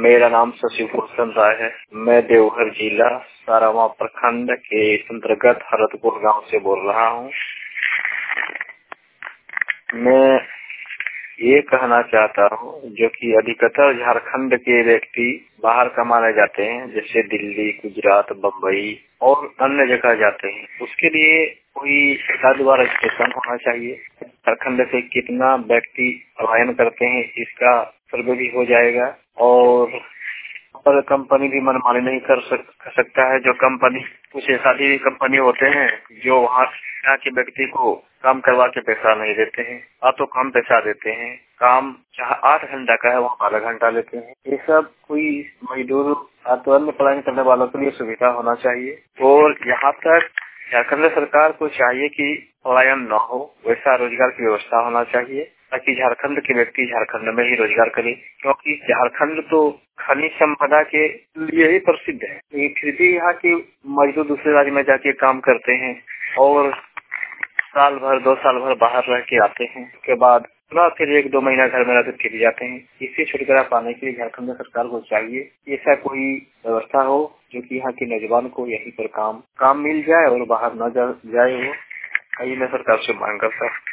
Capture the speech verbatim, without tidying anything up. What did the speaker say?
मेरा नाम शशिभूषण राय है। मैं देवघर जिला सारावा प्रखंड के अंतर्गत हरदपुर गांव से बोल रहा हूं। मैं ये कहना चाहता हूं, जो कि अधिकतर झारखंड के व्यक्ति बाहर कमाने जाते हैं, जैसे दिल्ली, गुजरात, बम्बई और अन्य जगह जाते हैं। उसके लिए कोई सरकार द्वारा स्टेशन होना चाहिए। झारखंड से कितना व्यक्ति पलायन करते हैं, इसका सर्वे भी हो जाएगा। और पर कंपनी भी मनमानी नहीं कर सक, सकता है। जो कंपनी कुछ ऐसा भी कंपनी होते हैं जो वहाँ यहाँ के व्यक्ति को काम करवा के पैसा नहीं देते हैं, या तो कम पैसा देते हैं। काम जहाँ आठ घंटा का है वहाँ बारह घंटा लेते हैं। ये सब कोई मजदूर तो अन्य पलायन करने वालों के लिए सुविधा होना चाहिए। और यहाँ तक झारखंड सरकार को चाहिए कि पलायन न हो, वैसा रोजगार की व्यवस्था होना चाहिए, ताकि झारखंड के व्यक्ति झारखंड में ही रोजगार करें। क्योंकि झारखंड तो खनिज संपदा के लिए ही प्रसिद्ध है, फिर भी यहाँ के मजदूर दूसरे राज्य में जाके काम करते हैं और साल भर दो साल भर बाहर रह के आते हैं। उसके बाद ना फिर एक दो महीना घर में रहकर फिर जाते हैं। इसे छुटकारा पाने के लिए झारखंड सरकार को चाहिए ऐसा कोई व्यवस्था हो जो कि यहाँ के नौजवान को यहीं पर काम काम मिल जाए और बाहर न जा, जाए। वो यही मैं सरकार से मांग करता हूँ।